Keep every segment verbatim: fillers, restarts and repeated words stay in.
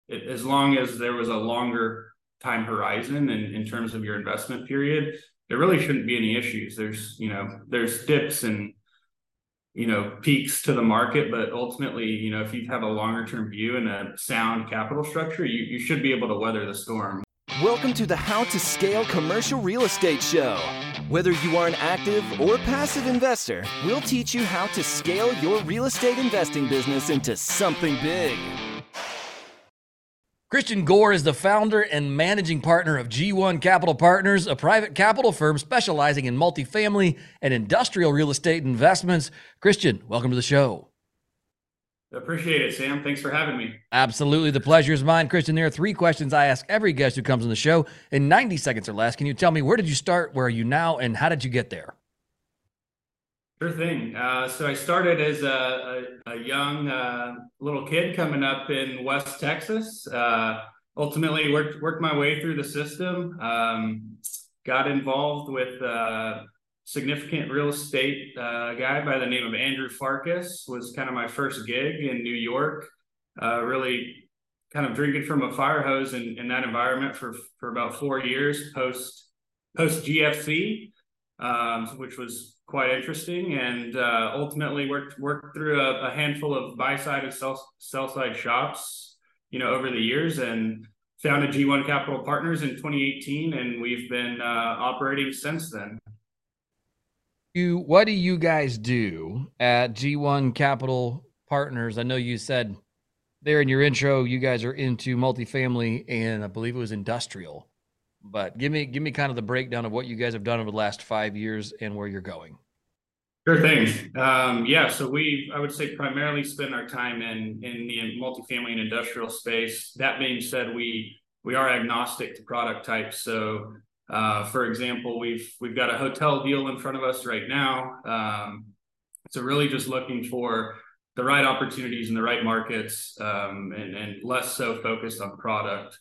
it, as long as there was a longer time horizon in, in terms of your investment period, there really shouldn't be any issues. There's, you know, there's dips and, you know, peaks to the market, but ultimately, you know, if you have a longer term view and a sound capital structure, you, you should be able to weather the storm. Welcome to the How to Scale Commercial Real Estate Show. Whether you are an active or passive investor, we'll teach you how to scale your real estate investing business into something big. Christian Gore is the founder and managing partner of G one Capital Partners, a private capital firm specializing in multifamily and industrial real estate investments. Christian, welcome to the show. Appreciate it, Sam. Thanks for having me. Absolutely. The pleasure is mine. Christian, there are three questions I ask every guest who comes on the show in ninety seconds or less. Can you tell me, where did you start, where are you now, and how did you get there? Sure thing. Uh, so I started as a, a, a young uh, little kid coming up in West Texas. Uh, ultimately worked worked my way through the system. Um, got involved with uh, significant real estate uh, guy by the name of Andrew Farkas. Was kind of my first gig in New York. Uh, really kind of drinking from a fire hose in, in that environment for for about four years post post G F C, um, which was quite interesting, and uh, ultimately worked worked through a, a handful of buy side and sell sell side shops, you know, over the years, and founded G one Capital Partners in twenty eighteen, and we've been uh, operating since then. You, what do you guys do at G one Capital Partners? I know you said there in your intro, you guys are into multifamily and I believe it was industrial. But give me give me kind of the breakdown of what you guys have done over the last five years and where you're going. Sure thing. Um, yeah, so we, I would say, primarily spend our time in in the multifamily and industrial space. That being said, we we are agnostic to product types. So, uh, for example, we've we've got a hotel deal in front of us right now. Um, so really just looking for the right opportunities in the right markets, um, and, and less so focused on product.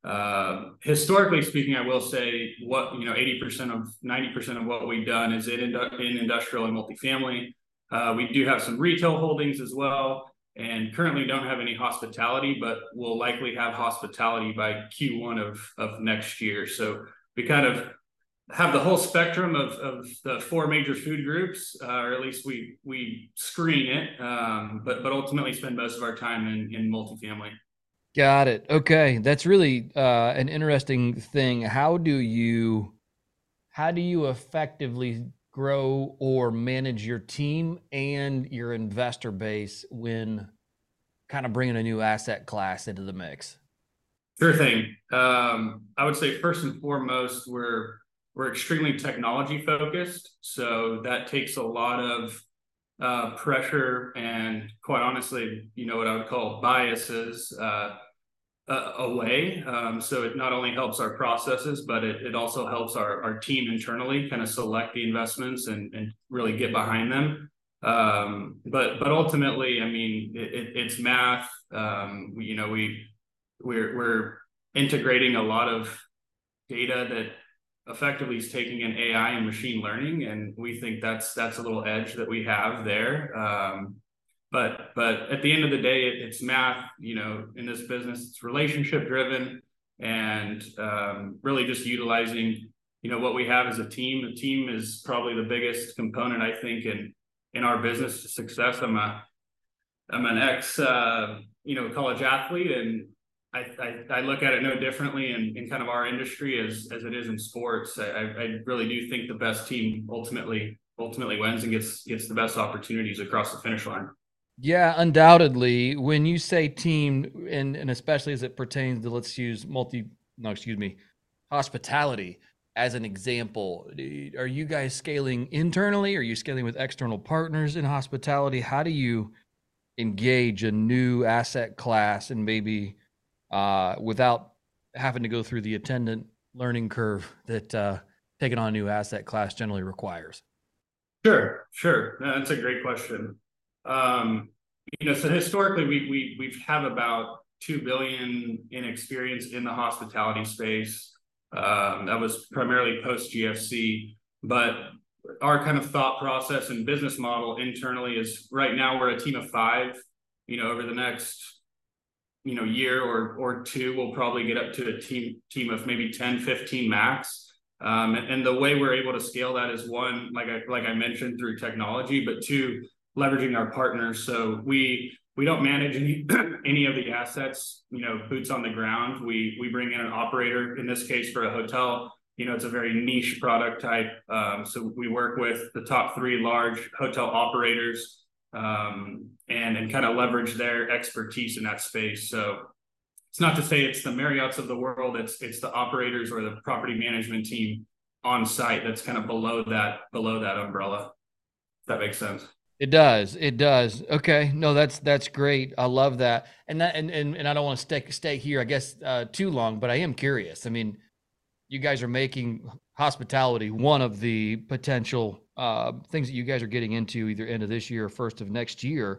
Uh, historically speaking, I will say what, you know, eighty percent of ninety percent of what we've done is in, in industrial and multifamily. Uh, we do have some retail holdings as well, and currently don't have any hospitality, but we'll likely have hospitality by Q one of, of next year. So we kind of have the whole spectrum of, of the four major food groups, uh, or at least we, we screen it, um, but, but ultimately spend most of our time in, in multifamily. Got it. Okay. That's really uh, an interesting thing. How do you, how do you effectively grow or manage your team and your investor base when kind of bringing a new asset class into the mix? Sure thing. Um, I would say first and foremost, we're, we're extremely technology focused. So that takes a lot of uh, pressure and, quite honestly, you know, what I would call biases uh, uh, away. Um, so it not only helps our processes, but it, it also helps our, our team internally kind of select the investments and, and really get behind them. Um, but but ultimately, I mean, it, it, it's math. Um, we, you know, we we're we're integrating a lot of data that effectively is taking in A I and machine learning, and we think that's that's a little edge that we have there. Um, but but at the end of the day, it, it's math. You know, in this business, it's relationship driven, and um, really just utilizing, you know, what we have as a team. The team is probably the biggest component, I think, in in our business success. I'm a I'm an ex uh, you know college athlete, and I, I, I look at it no differently in, in kind of our industry as as it is in sports. I, I really do think the best team ultimately ultimately wins and gets gets the best opportunities across the finish line. Yeah, undoubtedly. When you say team, and and especially as it pertains to, let's use multi, no, excuse me, hospitality as an example, are you guys scaling internally? Are you scaling with external partners in hospitality? How do you engage a new asset class and maybe uh, without having to go through the attendant learning curve that uh, taking on a new asset class generally requires? Sure, sure. No, that's a great question. Um, you know, so historically, we we we've have about two billion in experience in the hospitality space. Um, that was primarily post G F C, but our kind of thought process and business model internally is right now we're a team of five. You know, over the next you know, year or or two, we'll probably get up to a team team of maybe ten, fifteen max. Um, and, and the way we're able to scale that is one, like I like I mentioned, through technology, but two, leveraging our partners. So we we don't manage any any of the assets, you know, boots on the ground. We we bring in an operator. In this case, for a hotel, you know, it's a very niche product type. Um, so we work with the top three large hotel operators, um, and and kind of leverage their expertise in that space. So it's not to say it's the Marriotts of the world. It's it's the operators or the property management team on site that's kind of below that below that umbrella. If that makes sense. It does. It does. Okay. No, that's that's great. I love that. And that and and, and I don't want to stay stay here, I guess, uh, too long, but I am curious. I mean, you guys are making hospitality one of the potential uh, things that you guys are getting into either end of this year or first of next year.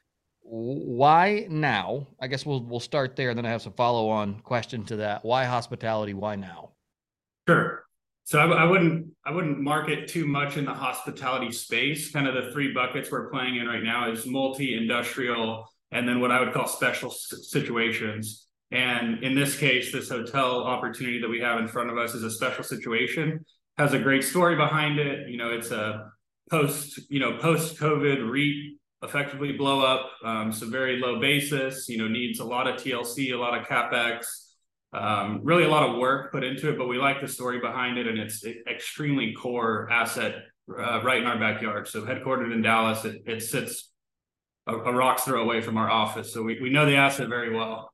Why now? I guess we'll we'll start there, and then I have some follow-on question to that. Why hospitality? Why now? Sure. So I, I wouldn't I wouldn't market too much in the hospitality space. Kind of the three buckets we're playing in right now is multi-industrial, and then what I would call special situations. And in this case, this hotel opportunity that we have in front of us is a special situation. Has a great story behind it. You know, it's a post you know post-COVID REIT effectively blow up. Um, so very low basis. You know, needs a lot of T L C, a lot of CapEx. Um, really a lot of work put into it, but we like the story behind it, and it's an extremely core asset uh, right in our backyard. So headquartered in Dallas, it, it sits a, a rock's throw away from our office. So we, we know the asset very well.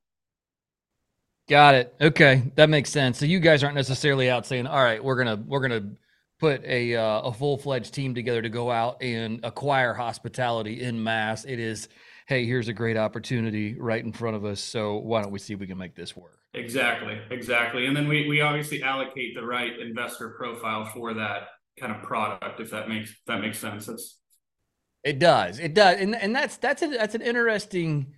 Got it. Okay. That makes sense. So you guys aren't necessarily out saying, all right, we're going to, we're going to put a, uh, a full-fledged team together to go out and acquire hospitality in mass. It is, hey, here's a great opportunity right in front of us. So why don't we see if we can make this work? Exactly, exactly. And then we we obviously allocate the right investor profile for that kind of product, if that makes if that makes sense. It's, it does. It does. And and that's that's a, that's an interesting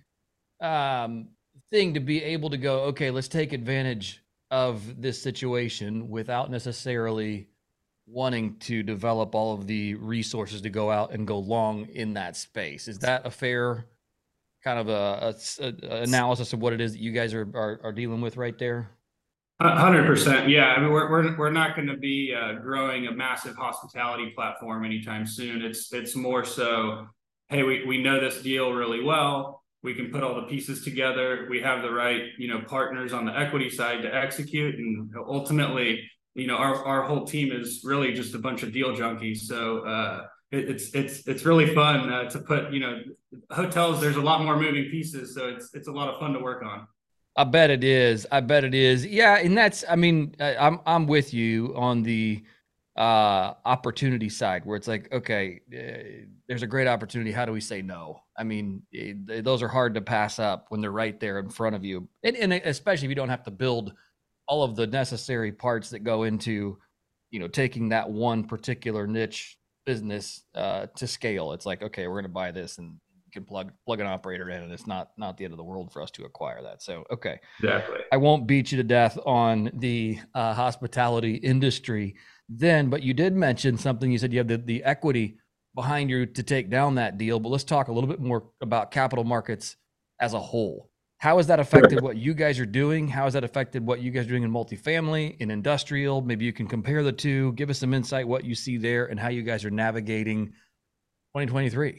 um, thing to be able to go, okay, let's take advantage of this situation without necessarily wanting to develop all of the resources to go out and go long in that space. Is that a fair kind of a, a, a analysis of what it is that you guys are are, are dealing with right there? one hundred percent. Yeah, I mean, we're we're we're not going to be uh, growing a massive hospitality platform anytime soon. It's it's more so, hey, we we know this deal really well. We can put all the pieces together. We have the right, you know, partners on the equity side to execute, and ultimately, you know, our our whole team is really just a bunch of deal junkies. So uh, it, it's it's it's really fun uh, to put, you know, hotels. There's a lot more moving pieces, so it's it's a lot of fun to work on. I bet it is. I bet it is. Yeah, and that's. I mean, I, I'm I'm with you on the uh, opportunity side, where it's like, okay, uh, there's a great opportunity. How do we say no? I mean, it, those are hard to pass up when they're right there in front of you, and, and especially if you don't have to build all of the necessary parts that go into, you know, taking that one particular niche business uh, to scale. It's like, okay, we're going to buy this and can plug plug an operator in, and it's not not the end of the world for us to acquire that. So okay, exactly. I won't beat you to death on the uh, hospitality industry then, but you did mention something. You said you have the, the equity behind you to take down that deal, but let's talk a little bit more about capital markets as a whole. How has that affected what you guys are doing? How has that affected what you guys are doing in multifamily, in industrial? Maybe you can compare the two, give us some insight, what you see there, and how you guys are navigating twenty twenty-three.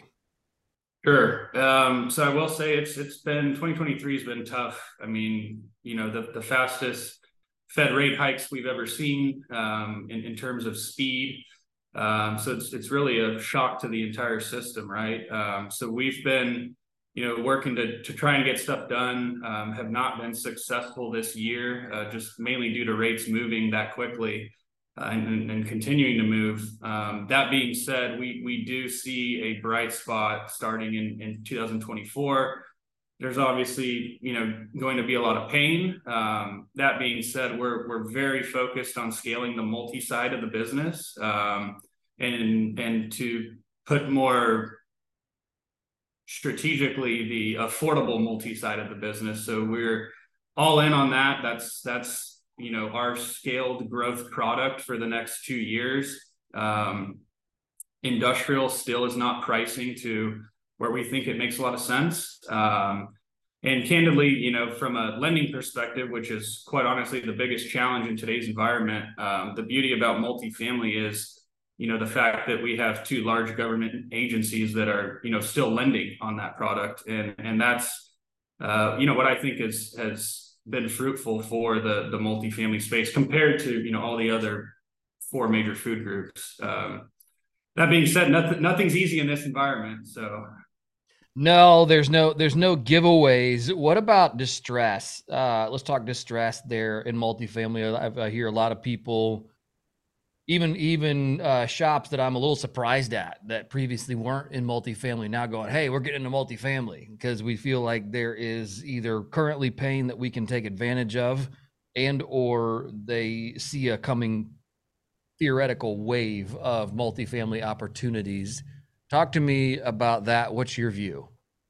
Sure. Um, so I will say it's it's been twenty twenty-three has been tough. I mean, you know, the, the fastest Fed rate hikes we've ever seen um, in, in terms of speed. Um, so it's it's really a shock to the entire system, right? Um, so we've been, you know, working to to try and get stuff done, um, have not been successful this year, uh, just mainly due to rates moving that quickly. Uh, and, and continuing to move. Um, that being said, we we do see a bright spot starting in, in two thousand twenty-four. There's obviously, you know, going to be a lot of pain. Um, that being said, we're we're very focused on scaling the multi side of the business, um, and and to put more strategically the affordable multi side of the business. So we're all in on that. That's that's you know, our scaled growth product for the next two years. Um, industrial still is not pricing to where we think it makes a lot of sense. Um, And candidly, you know, from a lending perspective, which is quite honestly the biggest challenge in today's environment, um, the beauty about multifamily is, you know, the fact that we have two large government agencies that are, you know, still lending on that product. And, and that's, uh, you know, what I think is, has been fruitful for the, the multifamily space compared to, you know, all the other four major food groups. Um, that being said, nothing, nothing's easy in this environment. So no, there's no there's no giveaways. What about distress? Uh, let's talk distress there in multifamily. I, I hear a lot of people, even even uh, shops that I'm a little surprised at that previously weren't in multifamily now going, hey, we're getting into multifamily because we feel like there is either currently pain that we can take advantage of, and or they see a coming theoretical wave of multifamily opportunities. Talk to me about that. What's your view?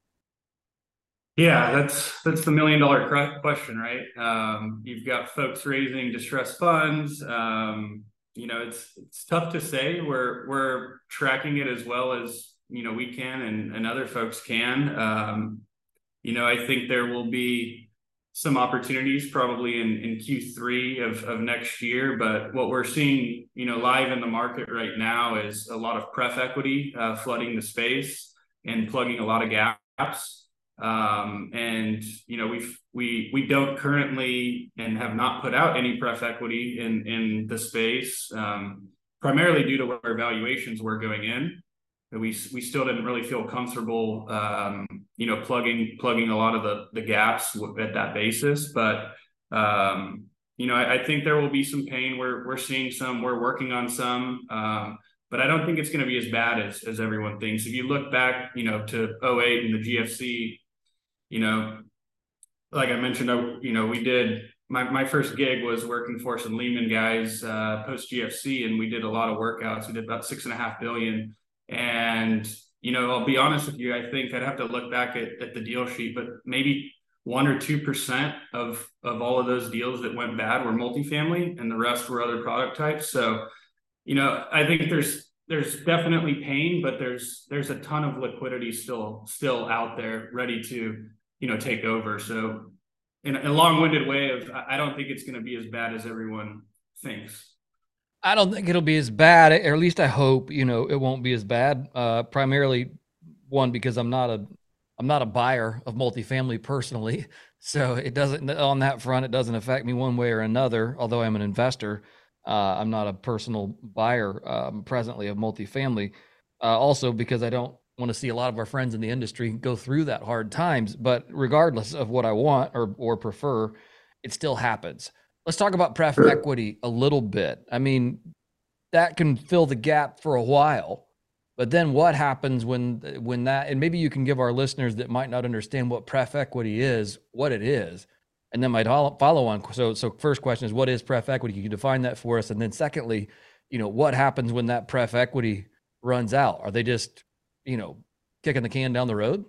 yeah, that's that's the million dollar question, right? Um, you've got folks raising distress funds. Um, you know, it's it's tough to say. We're we're tracking it as well as you know we can, and and other folks can. Um, you know, I think there will be some opportunities probably in, in Q three of, of next year. But what we're seeing, you know, live in the market right now is a lot of pref equity uh, flooding the space and plugging a lot of gaps. Um, and, you know, we've, we, we don't currently and have not put out any pref equity in, in the space, um, primarily due to where valuations were going in. We we still didn't really feel comfortable, um, you know, plugging plugging a lot of the the gaps at that basis. But um, you know, I, I think there will be some pain. We're we're seeing some. We're working on some, um, but I don't think it's going to be as bad as as everyone thinks. If you look back, you know, to oh eight and the G F C, you know, like I mentioned, you know, we did. My, my first gig was working for some Lehman guys uh, post G F C, and we did a lot of workouts. We did about six and a half billion. And, you know, I'll be honest with you, I think I'd have to look back at, at the deal sheet, but maybe one or two percent of, of all of those deals that went bad were multifamily, and the rest were other product types. So, you know, I think there's there's definitely pain, but there's there's a ton of liquidity still still out there ready to, you know, take over. So in a long-winded way of, I don't think it's going to be as bad as everyone thinks. I don't think it'll be as bad, or at least I hope, you know, it won't be as bad. Uh, primarily, one, because I'm not a, I'm not a buyer of multifamily personally, so it doesn't, on that front, it doesn't affect me one way or another. Although I'm an investor, uh, I'm not a personal buyer um, presently of multifamily. Uh, also, because I don't want to see a lot of our friends in the industry go through that hard times. But regardless of what I want or or prefer, it still happens. Let's talk about pref Sure. equity a little bit. I mean, that can fill the gap for a while, but then what happens when when that, and maybe you can give our listeners that might not understand what pref equity is, what it is, and then my follow on. So, so first question is, what is pref equity? Can you define that for us? And then secondly, you know, what happens when that pref equity runs out? Are they just, you know, kicking the can down the road?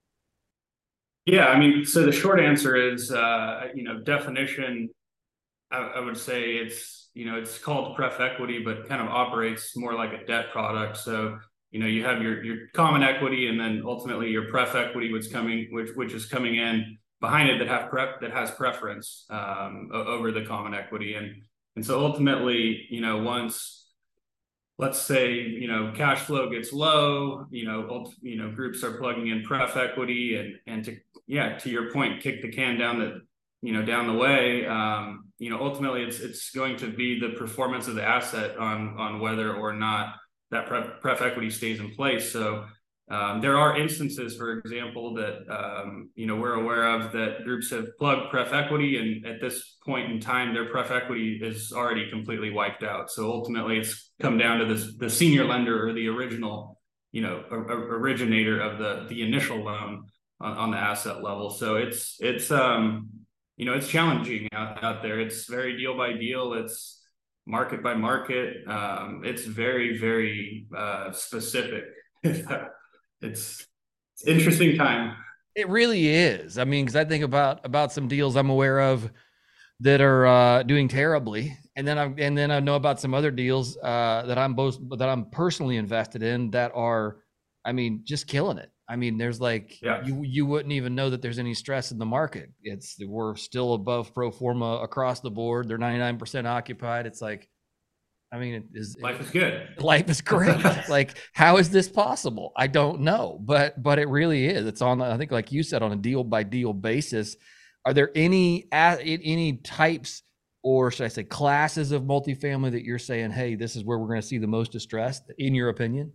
Yeah, I mean, so the short answer is, uh, you know, definition. I, I would say it's, you know, it's called pref equity, but kind of operates more like a debt product. So, you know, you have your your common equity, and then ultimately your pref equity, which coming, which which is coming in behind it that have prep that has preference um, over the common equity, and and so ultimately, you know, once, let's say, you know, cash flow gets low, you know, you know, groups are plugging in pref equity, and and to yeah, to your point, kick the can down the, you know, down the way. Um, you know, ultimately it's, it's going to be the performance of the asset on, on whether or not that pref, pref equity stays in place. So um, there are instances, for example, that, um, you know, we're aware of that groups have plugged pref equity, and at this point in time, their pref equity is already completely wiped out. So ultimately it's come down to this, the senior lender or the original, you know, a, a originator of the, the initial loan on, on the asset level. So it's, it's, um, you know, it's challenging out, out there. It's very deal by deal. It's market by market. Um, it's very, very uh, specific. it's, it's interesting time. It really is. I mean, because I think about about some deals I'm aware of that are uh, doing terribly, and then I and then I know about some other deals uh, that I'm both that I'm personally invested in that are, I mean, just killing it. I mean, there's like, Yeah. you you wouldn't even know that there's any stress in the market. It's we're still above pro forma across the board. They're ninety-nine percent occupied. It's like, I mean, it is Life is good. life is great. Like, how is this possible? I don't know, but but it really is. It's on, I think, like you said, on a deal by deal basis. Are there any any types, or should I say classes of multifamily that you're saying, hey, this is where we're going to see the most distress, in your opinion?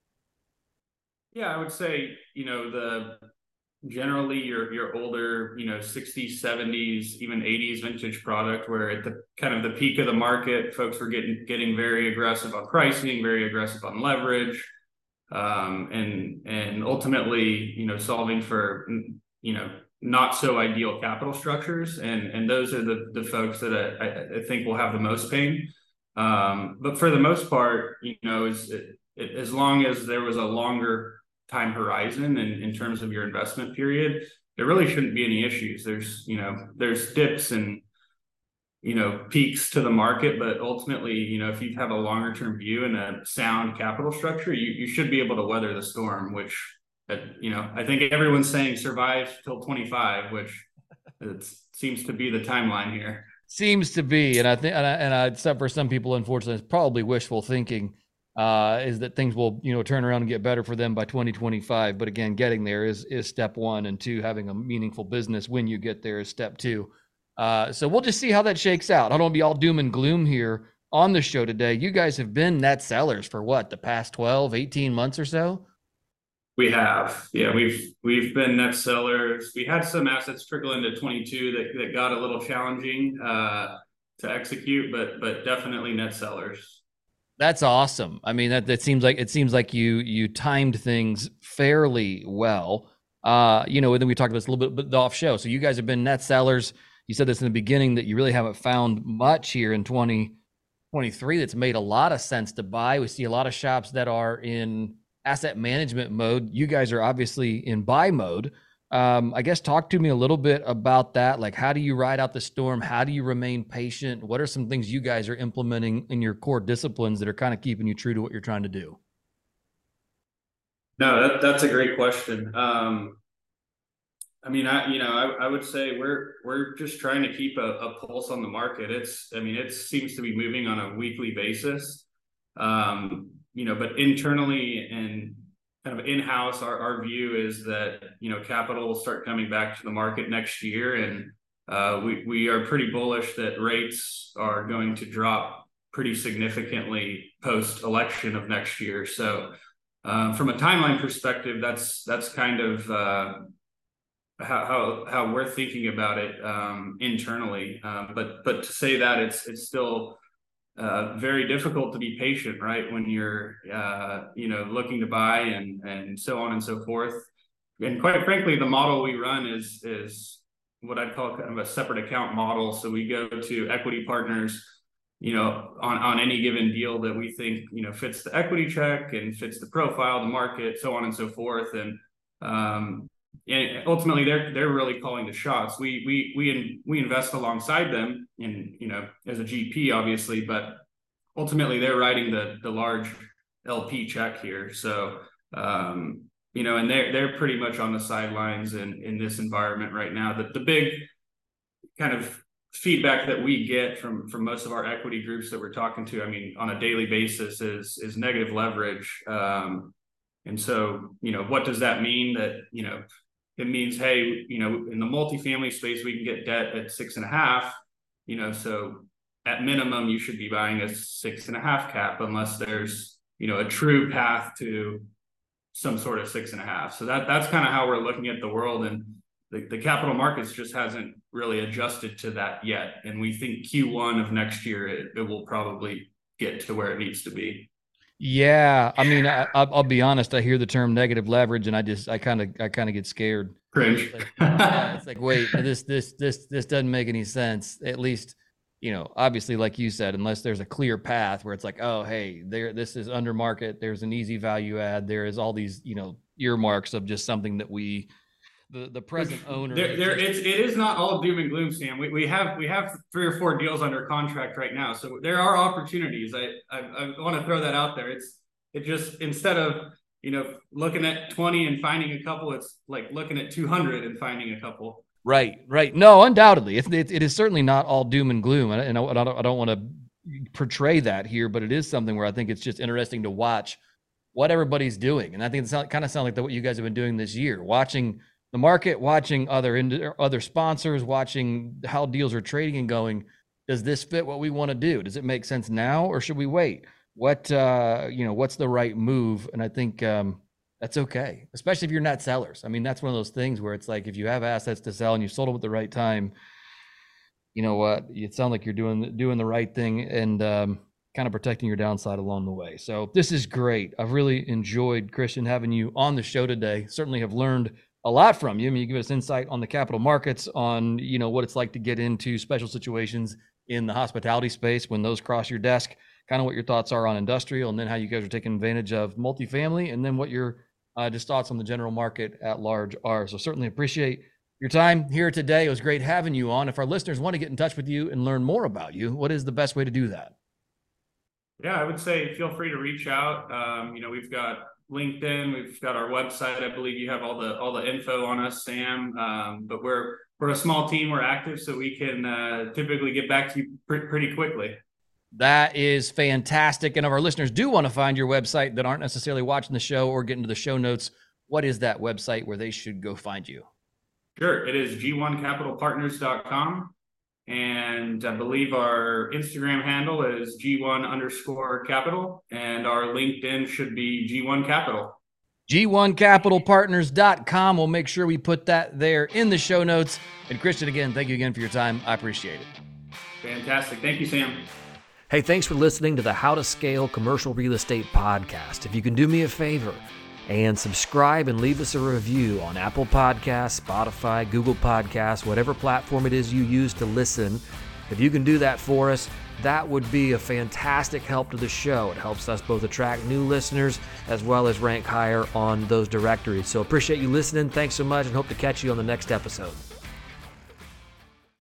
Yeah, I would say, you know, the generally your your older, you know, sixties, seventies, even eighties vintage product, where at the kind of the peak of the market, folks were getting getting very aggressive on pricing, very aggressive on leverage, um, and and ultimately, you know, solving for, you know, not so ideal capital structures, and and those are the the folks that I, I think will have the most pain. Um, but for the most part, you know, is it, it, as long as there was a longer time horizon in, in terms of your investment period, there really shouldn't be any issues. There's, you know, there's dips and, you know, peaks to the market, but ultimately, you know, if you have a longer term view and a sound capital structure, you, you should be able to weather the storm, which, uh, you know, I think everyone's saying survive till twenty-five, which it seems to be the timeline here. Seems to be. And I think, and I, and I, except for some people, unfortunately, it's probably wishful thinking. Uh, is that things will, you know, turn around and get better for them by twenty twenty-five. But again, getting there is is step one, and two, having a meaningful business when you get there is step two. Uh, so we'll just see how that shakes out. I don't want to be all doom and gloom here on the show today. You guys have been net sellers for what, the past twelve, eighteen months or so? We have, yeah, we've we've been net sellers. We had some assets trickle into twenty-two that, that got a little challenging uh, to execute, but but definitely net sellers. That's awesome. I mean, that, that seems like it seems like you you timed things fairly well. Uh, you know, and then we talked about this a little bit, bit off show. So you guys have been net sellers. You said this in the beginning that you really haven't found much here in twenty twenty-three that's made a lot of sense to buy. We see a lot of shops that are in asset management mode. You guys are obviously in buy mode. Um, I guess talk to me a little bit about that. Like, how do you ride out the storm? How do you remain patient? What are some things you guys are implementing in your core disciplines that are kind of keeping you true to what you're trying to do? No, that, that's a great question. Um, I mean, I, you know, I, I would say we're, we're just trying to keep a, a pulse on the market. It's, I mean, it seems to be moving on a weekly basis, um, you know, but internally and kind of in-house, our, our view is that, you know, capital will start coming back to the market next year. And uh, we, we are pretty bullish that rates are going to drop pretty significantly post-election of next year. So um, from a timeline perspective, that's, that's kind of uh, how, how, how we're thinking about it um, internally. Um, but, but to say that it's, it's still Uh, very difficult to be patient, right? When you're, uh, you know, looking to buy and and so on and so forth. And quite frankly, the model we run is is what I'd call kind of a separate account model. So we go to equity partners, you know, on on any given deal that we think, you know, fits the equity check and fits the profile, the market, so on and so forth. And um, and ultimately, they're they're really calling the shots. We we we we invest alongside them, in you know, as a G P, obviously, but ultimately they're writing the the large L P check here. So um, you know, and they're they're pretty much on the sidelines in in this environment right now. The the big kind of feedback that we get from from most of our equity groups that we're talking to, I mean, on a daily basis, is is negative leverage. Um, and so, you know, what does that mean? That, you know, it means, hey, you know, in the multifamily space, we can get debt at six and a half, you know, so at minimum, you should be buying a six and a half cap unless there's, you know, a true path to some sort of six and a half. So that that's kind of how we're looking at the world. And the, the capital markets just hasn't really adjusted to that yet. And we think Q one of next year, it, it will probably get to where it needs to be. Yeah, I mean, I, I'll be honest. I hear the term negative leverage, and I just, I kind of, I kind of get scared. Cringe. It's like, yeah, it's like, wait, this, this, this, this doesn't make any sense. At least, you know, obviously, like you said, unless there's a clear path where it's like, oh, hey, there, this is under market. There's an easy value add. There is all these, you know, earmarks of just something that we, the the present owner. There, there, it's it is not all doom and gloom, Sam. We we have we have three or four deals under contract right now, so there are opportunities. I I, I want to throw that out there. It's it just instead of you know, looking at twenty and finding a couple, it's like looking at two hundred and finding a couple. Right, right. No, undoubtedly. It, it, it is certainly not all doom and gloom. And I, I don't, I don't want to portray that here, but it is something where I think it's just interesting to watch what everybody's doing. And I think it kind of sounds like the, what you guys have been doing this year, watching the market, watching other ind- other sponsors, watching how deals are trading and going, does this fit what we want to do? Does it make sense now or should we wait? What, uh, you know, what's the right move? And I think um, that's okay, especially if you're net sellers. I mean, that's one of those things where it's like, if you have assets to sell and you sold them at the right time, you know what, it sounds like you're doing, doing the right thing and um, kind of protecting your downside along the way. So this is great. I've really enjoyed, Christian, having you on the show today. Certainly have learned a lot from you. I mean, you give us insight on the capital markets, on, you know, what it's like to get into special situations in the hospitality space when those cross your desk, kind of what your thoughts are on industrial, and then how you guys are taking advantage of multifamily, and then what your uh, just thoughts on the general market at large are. So certainly appreciate your time here today. It was great having you on. If our listeners want to get in touch with you and learn more about you, what is the best way to do that? Yeah, I would say feel free to reach out. Um, you know, we've got LinkedIn, we've got our website. I believe you have all the all the info on us, Sam. Um, but we're we're a small team. We're active, so we can uh, typically get back to you pr- pretty quickly. That is fantastic. And if our listeners do want to find your website that aren't necessarily watching the show or get into the show notes, what is that website where they should go find you? Sure. It is G one capital partners dot com. And I believe our Instagram handle is G one underscore capital. And our LinkedIn should be G one Capital. G one capital partners dot com. We'll make sure we put that there in the show notes. And Christian, again, thank you again for your time. I appreciate it. Fantastic. Thank you, Sam. Hey, thanks for listening to the How to Scale Commercial Real Estate podcast. If you can do me a favor and subscribe and leave us a review on Apple Podcasts, Spotify, Google Podcasts, whatever platform it is you use to listen, if you can do that for us, that would be a fantastic help to the show. It helps us both attract new listeners as well as rank higher on those directories. So appreciate you listening. Thanks so much and hope to catch you on the next episode.